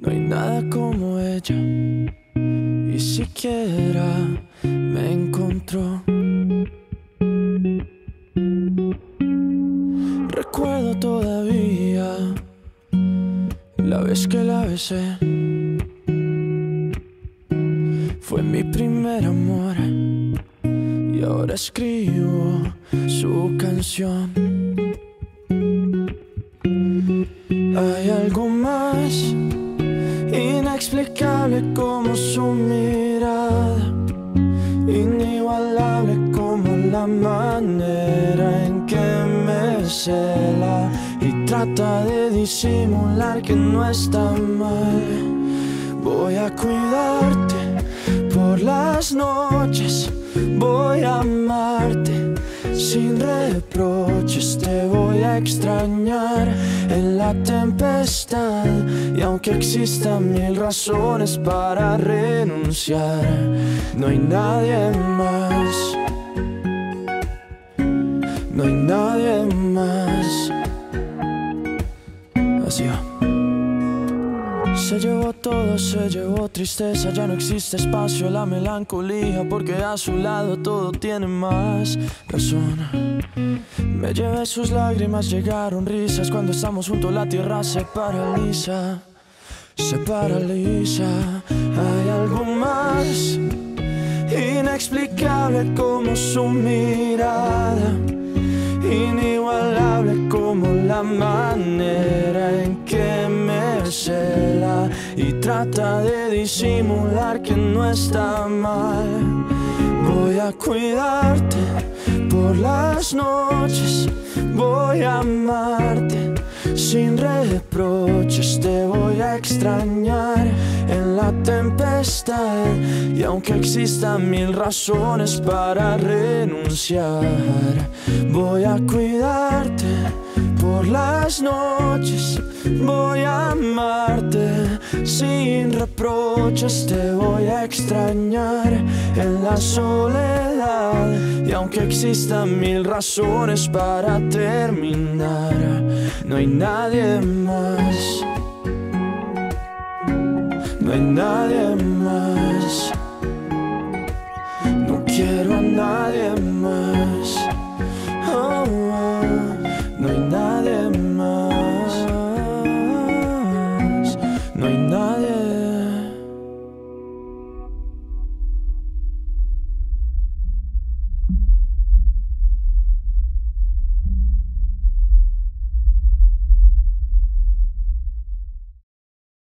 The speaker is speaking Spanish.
No hay nada como ella, y siquiera me encontró. Recuerdo todavía la vez que la besé. Fue mi primer amor y ahora escribo su canción. Hay algo más inexplicable como su mirada, inigualable como la manera en que me cela y trata de disimular que no está mal. Voy a cuidarte por las noches, voy a amarte sin reproches, te voy a extrañar en la tempestad. Y aunque existan mil razones para renunciar, no hay nadie más, no hay nadie más. Así va. Se llevó todo, se llevó tristeza, ya no existe espacio a la melancolía, porque a su lado todo tiene más razón. Me llevé sus lágrimas, llegaron risas, cuando estamos juntos la tierra se paraliza, se paraliza. Hay algo más inexplicable como su mirada, inigualable como la manera en que me cela y trata de disimular que no está mal. Voy a cuidarte por las noches, voy a amarte sin reproches, te voy a extrañar en la tempestad. Y aunque existan mil razones para renunciar, voy a cuidarte por las noches, voy a amarte sin reproches, te voy a extrañar en la soledad. Y aunque existan mil razones para terminar, no hay nadie más, no hay nadie más. No quiero a nadie